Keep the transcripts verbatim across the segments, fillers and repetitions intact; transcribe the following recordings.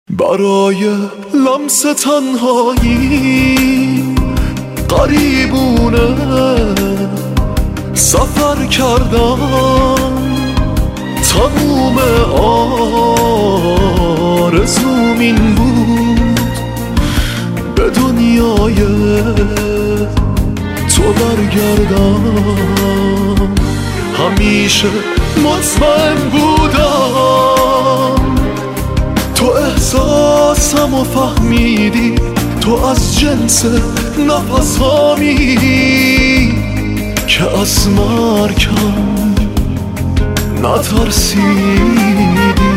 برای لمس تنهایی قریبونه سفر کردم، تموم آرزوم این بود به دنیای تو برگردم. همیشه مطمئن بودم تو احساسم و فهمیدی، تو از جنس نفس هامی که از مرگم نترسیدی.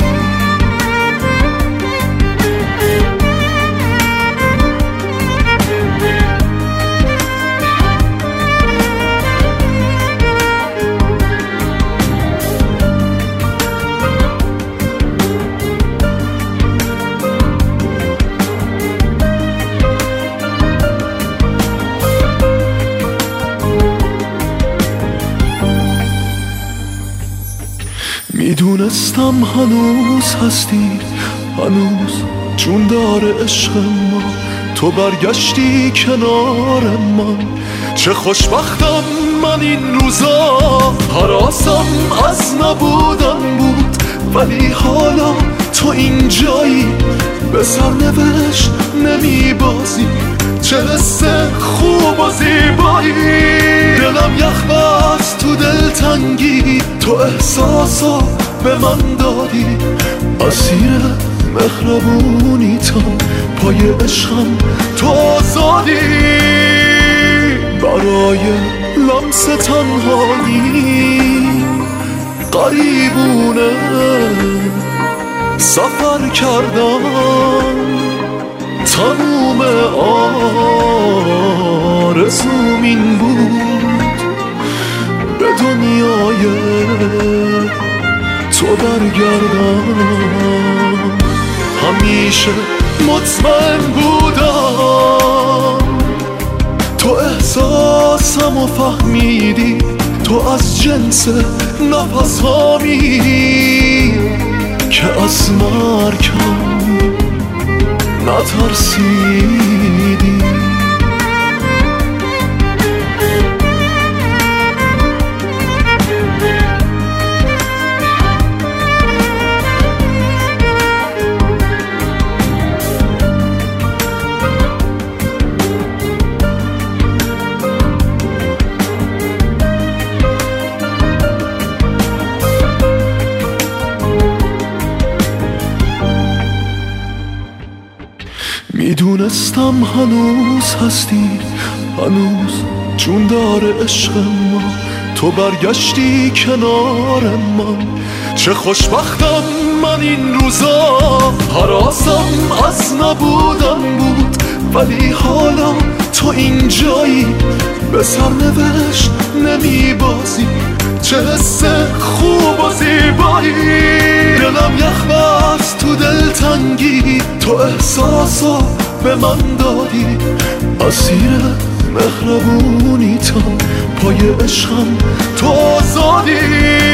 میدونستم هنوز هستی، هنوز جون داره عشق ما، تو برگشتی کنار من. چه خوشبختم من این روزا، هراسم از نبودن بود، ولی حالا تو اینجایی به سرنوشت نمی بازی. چه حس خوب و زیبایی، دلم یخ بست تو دلتنگی، تو احساسا به من دادی. اسیر مهربونیتم، پای عشقم تو آزادی. برای لمس تنهایی قریبونه سفر کردم، تموم آرزوم این بود به دنیای تو برگردم. همیشه مطمئن بودم تو احساسم و فهمیدی، تو از جنس نفس هامی که از مرگم نترسیدی. میدونستم هنوز هستی، هنوز جون داره عشق ما، تو برگشتی کنار من. چه خوشبختم من این روزا، هراسم از نبودن بود، ولی حالا تو اینجایی به سرنوشت نمی بازی. چه حس خوب و زیبایی، دلم یخ بست تو دلتنگی، تو احساسا به من دادی. اسیر مهربونیتم، پای عشقم تو آزادی.